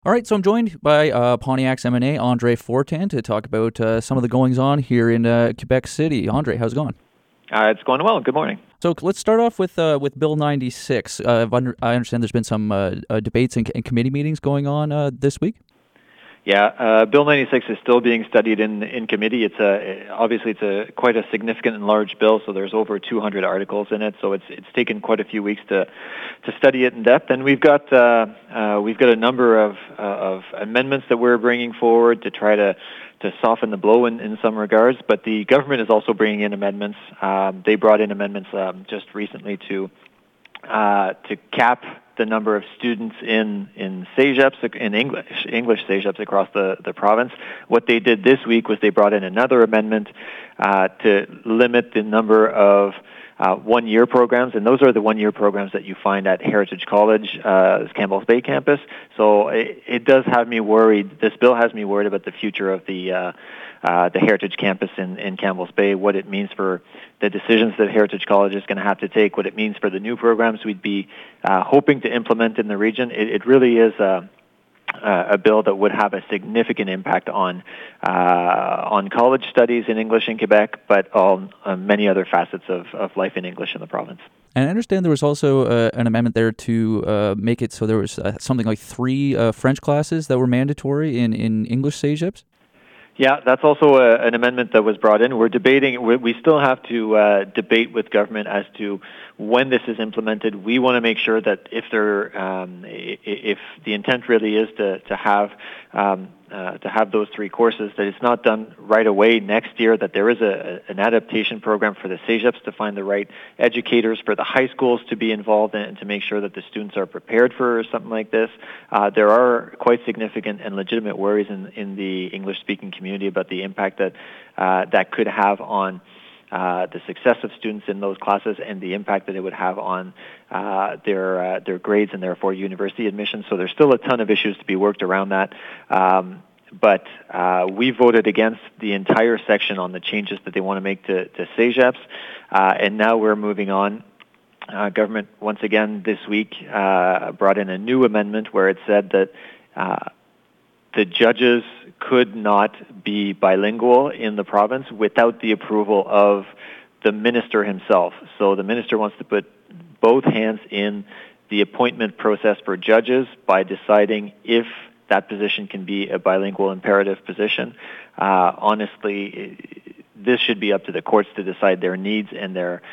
All right, so I'm joined by Pontiac's M&A, Andre Fortin, to talk about some of the goings-on here in Quebec City. Andre, how's it going? It's going well. Good morning. So let's start off with Bill 96. I understand there's been some debates and committee meetings going on this week. Yeah, Bill 96 is still being studied in committee. Obviously it's quite a significant and large bill, so there's over 200 articles in it. So it's taken quite a few weeks to study it in depth, and we've got a number of amendments that we're bringing forward to try to soften the blow in some regards. But the government is also bringing in amendments. They brought in amendments just recently to cap the number of students in CEGEPs, in English CEGEPs across the province. What they did this week was they brought in another amendment to limit the number of one-year programs, and those are the one-year programs that you find at Heritage College, Campbell's Bay campus. So it does have me worried. This bill has me worried about the future of the Heritage campus in Campbell's Bay, what it means for the decisions that Heritage College is going to have to take, what it means for the new programs we'd be hoping to implement in the region. It really is a bill that would have a significant impact on college studies in English in Quebec, but on many other facets of life in English in the province. And I understand there was also an amendment there to make it so there was something like 3 French classes that were mandatory in English CEGEPs. Yeah, that's also an amendment that was brought in. We're debating. We still have to debate with government as to when this is implemented. We want to make sure that if the intent really is to have those 3 courses, that it's not done right away next year, that there is an adaptation program for the CEGEPs to find the right educators, for the high schools to be involved in, and to make sure that the students are prepared for something like this. There are quite significant and legitimate worries in the English-speaking community about the impact that could have on the success of students in those classes and the impact that it would have on their grades and therefore university admissions. So there's still a ton of issues to be worked around that. But we voted against the entire section on the changes that they want to make to CEGEPs, and now we're moving on. Government, once again, this week brought in a new amendment where it said that the judges could not be bilingual in the province without the approval of the minister himself. So the minister wants to put both hands in the appointment process for judges by deciding if that position can be a bilingual imperative position. Honestly, this should be up to the courts to decide their needs and their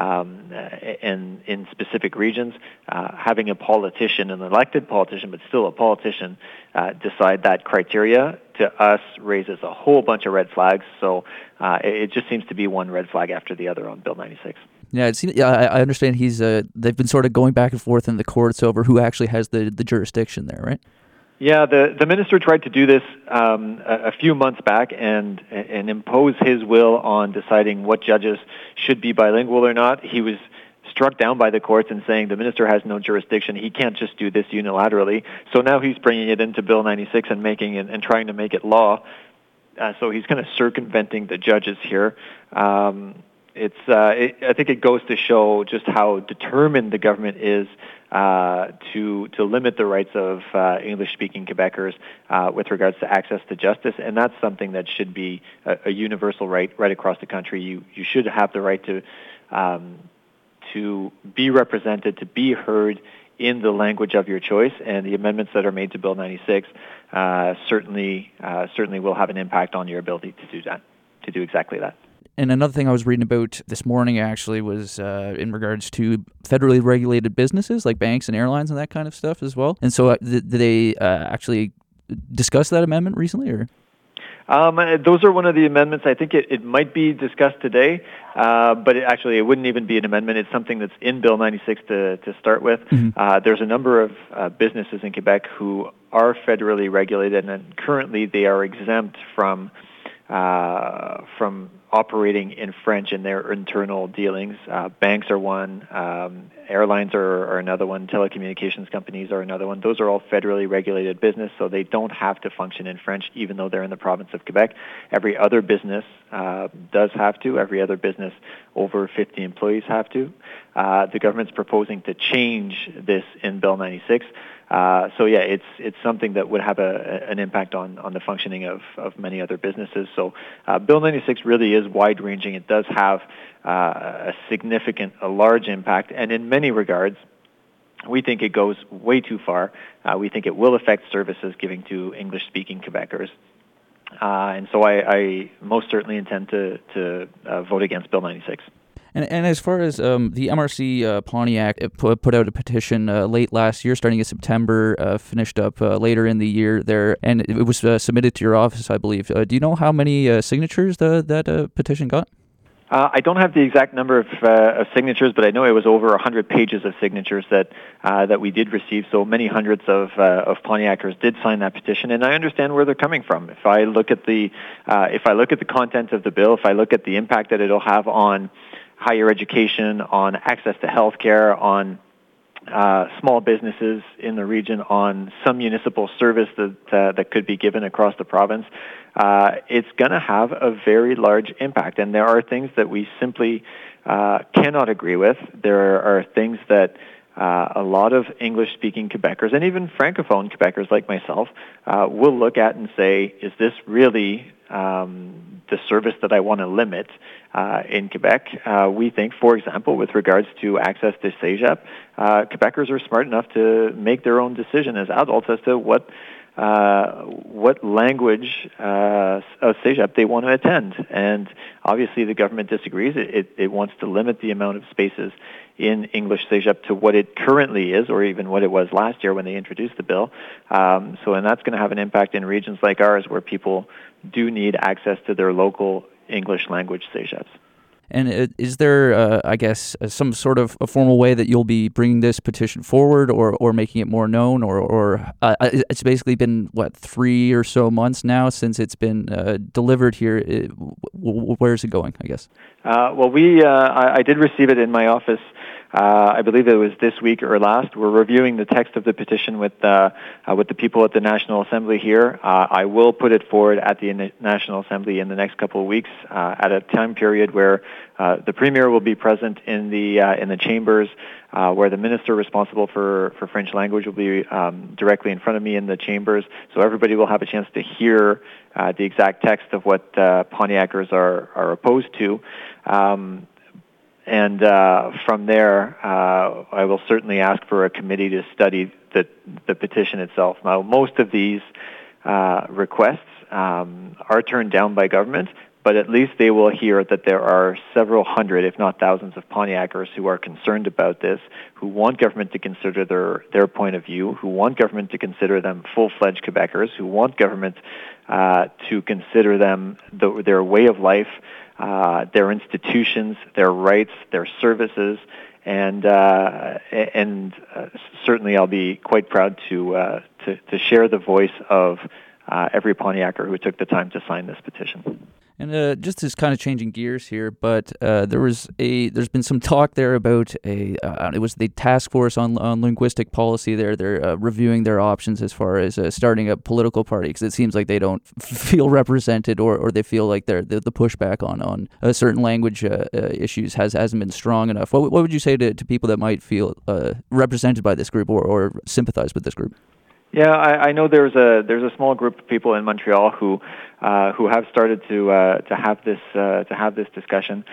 and in specific regions. Having a politician, an elected politician, but still a politician, decide that criteria to us raises a whole bunch of red flags. So it just seems to be one red flag after the other on Bill 96. Yeah, I understand they've been sort of going back and forth in the courts over who actually has the jurisdiction there, right? Yeah, the minister tried to do this a few months back and impose his will on deciding what judges should be bilingual or not. He was struck down by the courts and saying the minister has no jurisdiction. He can't just do this unilaterally. So now he's bringing it into Bill 96 and making it and trying to make it law. So he's kind of circumventing the judges here. I think it goes to show just how determined the government is to limit the rights of English-speaking Quebecers with regards to access to justice, and that's something that should be a universal right across the country. You should have the right to be represented, to be heard in the language of your choice, and the amendments that are made to Bill 96 certainly will have an impact on your ability to do that, to do exactly that. And another thing I was reading about this morning actually was in regards to federally regulated businesses like banks and airlines and that kind of stuff as well. And so did they actually discuss that amendment recently? Or? Those are one of the amendments. I think it might be discussed today, but it wouldn't even be an amendment. It's something that's in Bill 96 to start with. Mm-hmm. There's a number of businesses in Quebec who are federally regulated, and currently they are exempt from operating in French in their internal dealings. Banks are one, airlines are another one, telecommunications companies are another one. Those are all federally regulated business, so they don't have to function in French even though they're in the province of Quebec. Every other business does have to. Every other business over 50 employees have to. The government's proposing to change this in Bill 96 So yeah, it's something that would have an impact on the functioning of many other businesses. So Bill 96 really is wide-ranging. It does have a large impact, and in many regards, we think it goes way too far. We think it will affect services given to English-speaking Quebecers. And so I most certainly intend to vote against Bill 96. And as far as the MRC Pontiac put out a petition late last year, starting in September, finished up later in the year there, and it was submitted to your office, I believe. Do you know how many signatures that petition got? I don't have the exact number of signatures, but I know it was over 100 pages of signatures that we did receive. So many hundreds of Pontiacers did sign that petition, and I understand where they're coming from. If I look at the content of the bill, if I look at the impact that it'll have on higher education, on access to health care, on small businesses in the region, on some municipal service that could be given across the province, it's going to have a very large impact. And there are things that we simply cannot agree with. There are things that a lot of English-speaking Quebecers, and even Francophone Quebecers like myself, will look at and say, is this really the service that I want to limit in Quebec? We think, for example, with regards to access to CEGEP, Quebecers are smart enough to make their own decision as adults as to what language of CEGEP they want to attend. And obviously the government disagrees. It wants to limit the amount of spaces in English CEGEP to what it currently is, or even what it was last year when they introduced the bill. And that's going to have an impact in regions like ours where people do need access to their local English language CEGEPs. And is there, I guess, some sort of a formal way that you'll be bringing this petition forward, or making it more known, or it's basically been 3 or so months now since it's been delivered here. Where is it going, I guess? I did receive it in my office. I believe it was this week or last. We're reviewing the text of the petition with the people at the National Assembly here. I will put it forward at the National Assembly in the next couple of weeks at a time period where the Premier will be present in the chambers, where the minister responsible for French language will be directly in front of me in the chambers. So everybody will have a chance to hear the exact text of what Pontiacers are opposed to. And from there, I will certainly ask for a committee to study the petition itself. Now, most of these requests are turned down by government, but at least they will hear that there are several hundred, if not thousands, of Pontiacers who are concerned about this, who want government to consider their point of view, who want government to consider them full-fledged Quebecers, who want government to consider them their way of life, their institutions, their rights, their services, and certainly I'll be quite proud to share the voice of every Pontiacer who took the time to sign this petition. And just as kind of changing gears here, but there's been some talk there about it was the task force on linguistic policy there. They're reviewing their options as far as starting a political party, because it seems like they don't feel represented, or they feel like the pushback on certain language issues hasn't been strong enough. What would you say to people that might feel represented by this group or sympathize with this group? Yeah, I know there's a small group of people in Montreal who have started to have this discussion.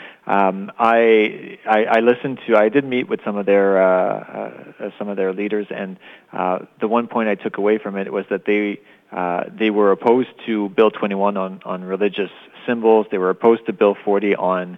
I listened to. I did meet with some of their leaders, and the one point I took away from it was that they were opposed to Bill 21 on religious symbols. They were opposed to Bill 40 on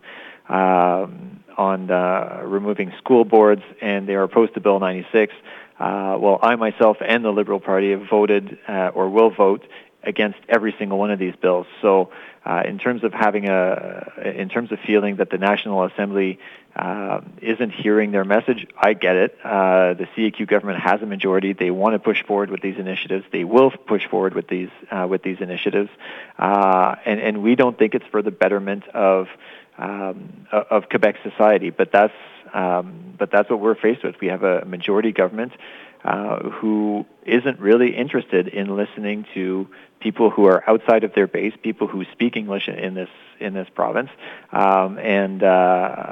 removing school boards, and they are opposed to Bill 96. I myself and the Liberal Party have voted or will vote against every single one of these bills. So, in terms of feeling that the National Assembly isn't hearing their message, I get it. The CAQ government has a majority. They want to push forward with these initiatives. They will push forward with these initiatives, and we don't think it's for the betterment of Quebec society. But that's what we're faced with. We have a majority government who isn't really interested in listening to people who are outside of their base, people who speak English in this province, and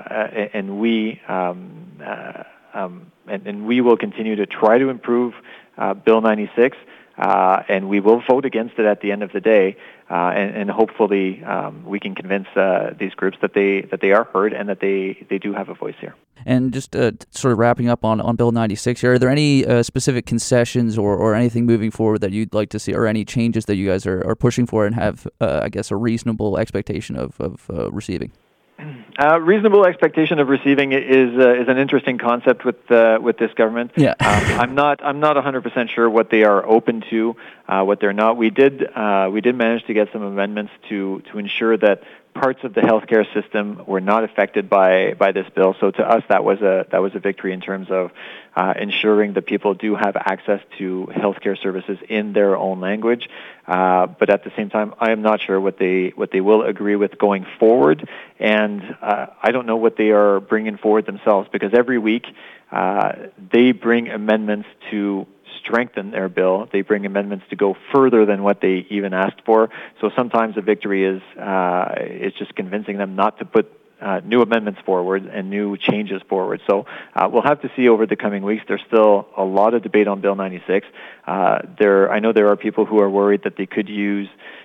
we will continue to try to improve Bill 96. And we will vote against it at the end of the day, and hopefully we can convince these groups that they are heard and that they do have a voice here. And just sort of wrapping up on Bill 96 here, are there any specific concessions or anything moving forward that you'd like to see, or any changes that you guys are pushing for and have, I guess, a reasonable expectation of receiving? Reasonable expectation of receiving is an interesting concept with this government. Yeah. I'm not 100% sure what they are open to, what they're not. We did manage to get some amendments to ensure that parts of the healthcare system were not affected by this bill. So to us, that was a victory in terms of ensuring that people do have access to healthcare services in their own language. But at the same time, I am not sure what they will agree with going forward, and I don't know what they are bringing forward themselves, because every week they bring amendments to strengthen their bill. They bring amendments to go further than what they even asked for. So sometimes the victory is just convincing them not to put new amendments forward and new changes forward. So we'll have to see over the coming weeks. There's still a lot of debate on Bill 96. I know there are people who are worried that they could use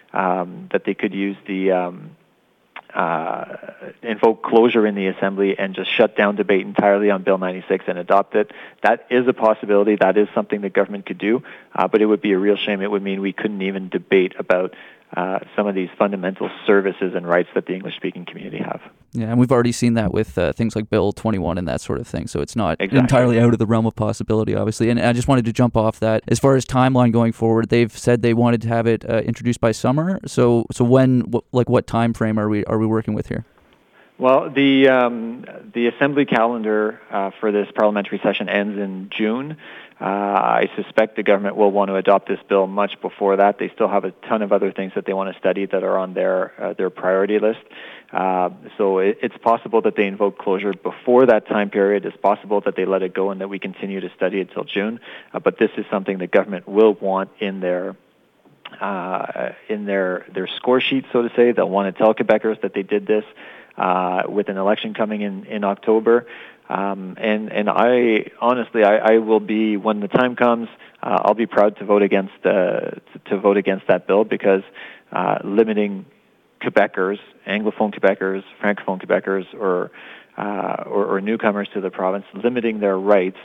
the invoke closure in the Assembly and just shut down debate entirely on Bill 96 and adopt it. That is a possibility. That is something the government could do, but it would be a real shame. It would mean we couldn't even debate about some of these fundamental services and rights that the English-speaking community have. Yeah, and we've already seen that with things like Bill 21 and that sort of thing, so it's not exactly entirely out of the realm of possibility, obviously. And I just wanted to jump off that. As far as timeline going forward, they've said they wanted to have it introduced by summer. So when, what time frame are we working with here? Well, the Assembly calendar for this parliamentary session ends in June. I suspect the government will want to adopt this bill much before that. They still have a ton of other things that they want to study that are on their priority list. So it's possible that they invoke closure before that time period. It's possible that they let it go and that we continue to study it till June. But this is something the government will want in their score sheet, so to say. They'll want to tell Quebecers that they did this with an election coming in October. And I honestly, I will be, when the time comes, I'll be proud to vote against that bill, because limiting Quebecers, Anglophone Quebecers, Francophone Quebecers, or newcomers to the province, limiting their rights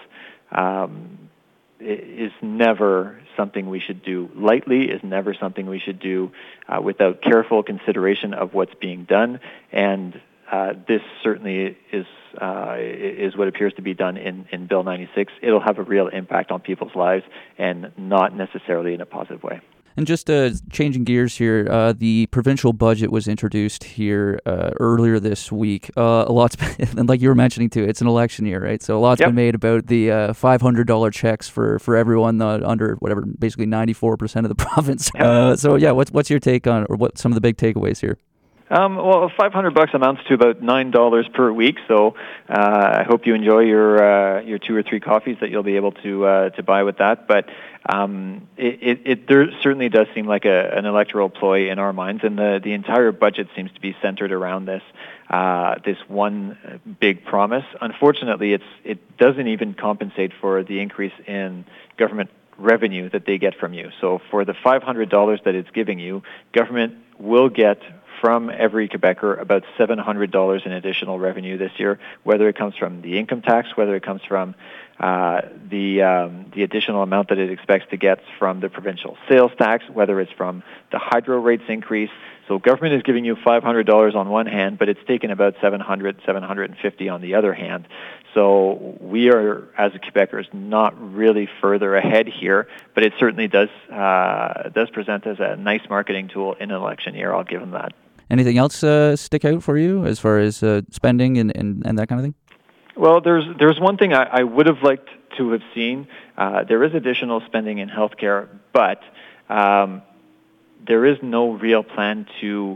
is never something we should do lightly, is never something we should do without careful consideration of what's being done. And this certainly is what appears to be done in Bill 96. It'll have a real impact on people's lives, and not necessarily in a positive way. And just changing gears here, the provincial budget was introduced here earlier this week. A lot's been, and like you were mentioning too, it's an election year, right? So a lot's been made about the $500 checks for everyone under whatever, basically 94% of the province. So yeah, what's your take on, or what some of the big takeaways here? Well, $500 amounts to about $9 per week. So I hope you enjoy your 2 or 3 coffees that you'll be able to buy with that. But there certainly does seem like an electoral ploy in our minds, and the entire budget seems to be centered around this one big promise. Unfortunately, it doesn't even compensate for the increase in government revenue that they get from you. So for the $500 that it's giving you, government will get from every Quebecer about $700 in additional revenue this year, whether it comes from the income tax, whether it comes from the additional amount that it expects to get from the provincial sales tax, whether it's from the hydro rates increase. So government is giving you $500 on one hand, but it's taken about $750 on the other hand. So we are, as Quebecers, not really further ahead here, but it certainly does present as a nice marketing tool in an election year. I'll give them that. Anything else stick out for you as far as spending and that kind of thing? Well, there's one thing I would have liked to have seen. There is additional spending in healthcare, but there is no real plan to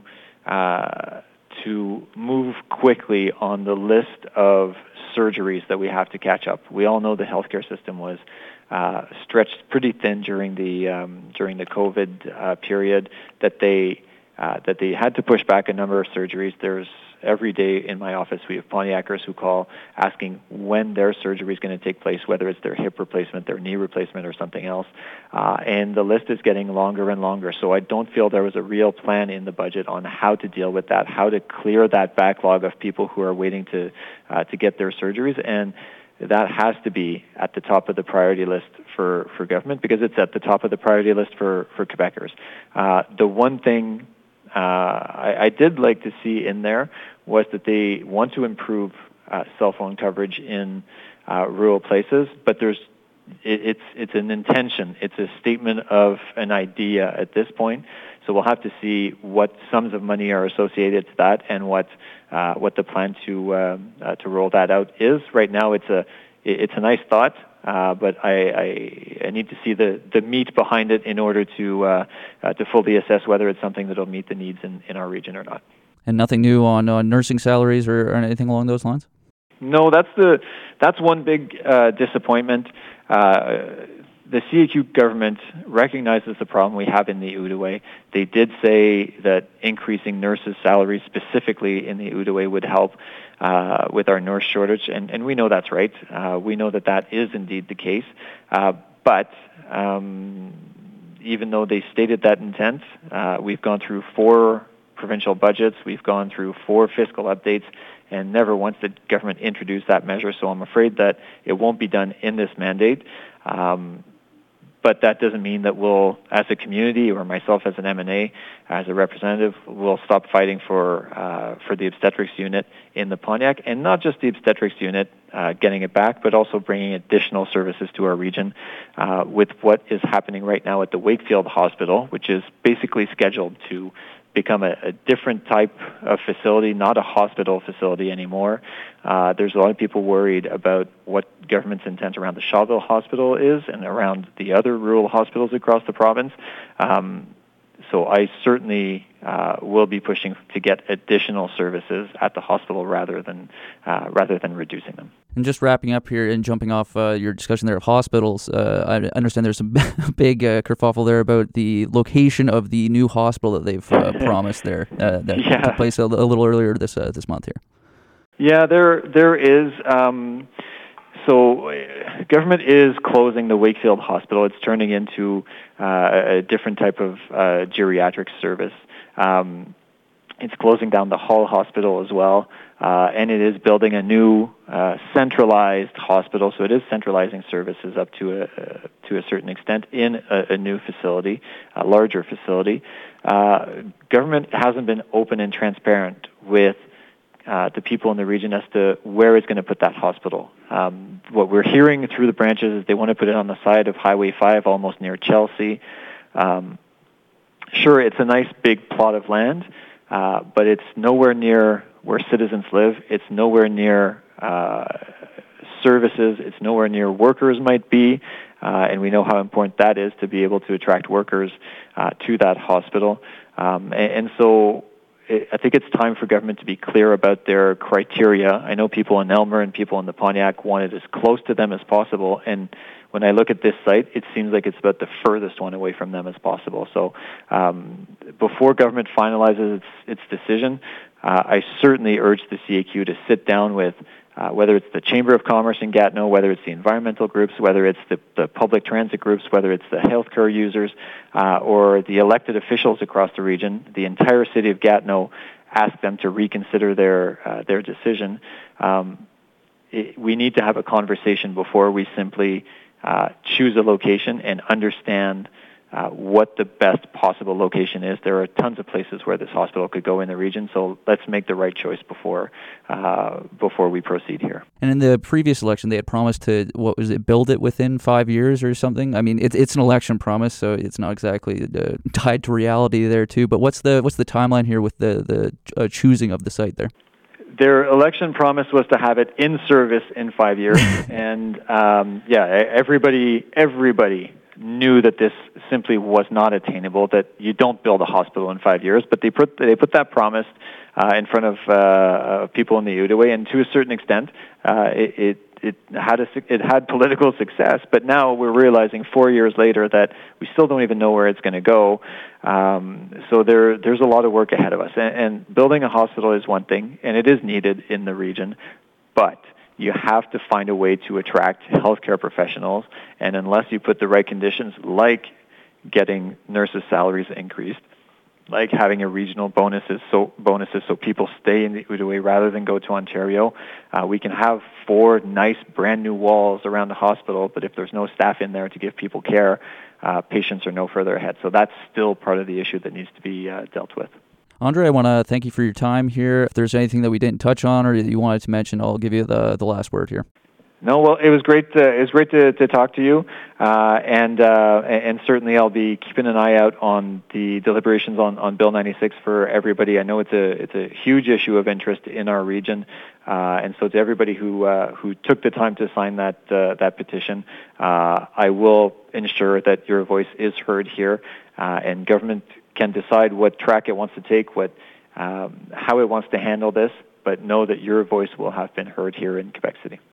move quickly on the list of surgeries that we have to catch up. We all know the healthcare system was stretched pretty thin during the COVID period, that they that they had to push back a number of surgeries. There's every day in my office we have Pontiacers who call asking when their surgery is going to take place, whether it's their hip replacement, their knee replacement, or something else. And the list is getting longer and longer. So I don't feel there was a real plan in the budget on how to deal with that, how to clear that backlog of people who are waiting to get their surgeries. And that has to be at the top of the priority list for government, because it's at the top of the priority list for Quebecers. The one thing I did like to see in there was that they want to improve cell phone coverage in rural places, but it's an intention. It's a statement of an idea at this point. So we'll have to see what sums of money are associated to that and what the plan to roll that out is. Right now, it's a nice thought, but I need to see the meat behind it in order to fully assess whether it's something that will meet the needs in our region or not. And nothing new on nursing salaries or anything along those lines? No, that's one big disappointment. The CAQ government recognizes the problem we have in the Outaouais. They did say that increasing nurses' salaries specifically in the Outaouais would help with our nurse shortage, and we know that's right. We know that is indeed the case. But even though they stated that intent, we've gone through 4 provincial budgets, we've gone through 4 fiscal updates, and never once did government introduce that measure. So I'm afraid that it won't be done in this mandate. But that doesn't mean that we'll, as a community, or myself as an MNA, as a representative, will stop fighting for the obstetrics unit in the Pontiac, and not just the obstetrics unit getting it back, but also bringing additional services to our region with what is happening right now at the Wakefield Hospital, which is basically scheduled to become a different type of facility, not a hospital facility anymore. There's a lot of people worried about what government's intent around the Shawville Hospital is and around the other rural hospitals across the province. So I certainly will be pushing to get additional services at the hospital rather than reducing them. And just wrapping up here and jumping off your discussion there of hospitals, I understand there's some big kerfuffle there about the location of the new hospital that they've promised there that took place a little earlier this month here. Yeah, there is. So government is closing the Wakefield Hospital. It's turning into a different type of geriatric service. It's closing down the Hull Hospital as well, and it is building a new centralized hospital. So it is centralizing services up to a certain extent in a new facility, a larger facility. Government hasn't been open and transparent with the people in the region as to where it's going to put that hospital. What we're hearing through the branches is they want to put it on the side of Highway 5, almost near Chelsea. Sure, it's a nice big plot of land, but it's nowhere near where citizens live. It's nowhere near services. It's nowhere near workers might be, and we know how important that is to be able to attract workers to that hospital. And so I think it's time for government to be clear about their criteria. I know people in Elmer and people in the Pontiac want it as close to them as possible, and when I look at this site, it seems like it's about the furthest one away from them as possible. So before government finalizes its decision, I certainly urge the CAQ to sit down with whether it's the Chamber of Commerce in Gatineau, whether it's the environmental groups, whether it's the public transit groups, whether it's the healthcare users, or the elected officials across the region, the entire city of Gatineau, ask them to reconsider their decision. We need to have a conversation before we simply choose a location and understand what the best possible location is. There are tons of places where this hospital could go in the region, so let's make the right choice before we proceed here. And in the previous election, they had promised to, build it within 5 years or something? I mean, it's an election promise, so it's not exactly tied to reality there too, but what's the timeline here with the choosing of the site there? Their election promise was to have it in service in 5 years, and everybody knew that this simply was not attainable, that you don't build a hospital in 5 years, but they put that promise in front of people in the Outaouais, and to a certain extent, it it had political success, but now we're realizing 4 years later that we still don't even know where it's going to go. So there's a lot of work ahead of us. And building a hospital is one thing, and it is needed in the region, but you have to find a way to attract healthcare professionals, and unless you put the right conditions, like getting nurses' salaries increased, like having a regional bonuses so people stay in the Outaouais rather than go to Ontario. We can have 4 nice brand new walls around the hospital, but if there's no staff in there to give people care, patients are no further ahead. So that's still part of the issue that needs to be dealt with. Andre, I want to thank you for your time here. If there's anything that we didn't touch on or that you wanted to mention, I'll give you the last word here. No, well, it was great. It was great to talk to you, and certainly I'll be keeping an eye out on the deliberations on Bill 96 for everybody. I know it's a huge issue of interest in our region, and so to everybody who took the time to sign that petition, I will ensure that your voice is heard here, and government can decide what track it wants to take, how it wants to handle this, but know that your voice will have been heard here in Quebec City.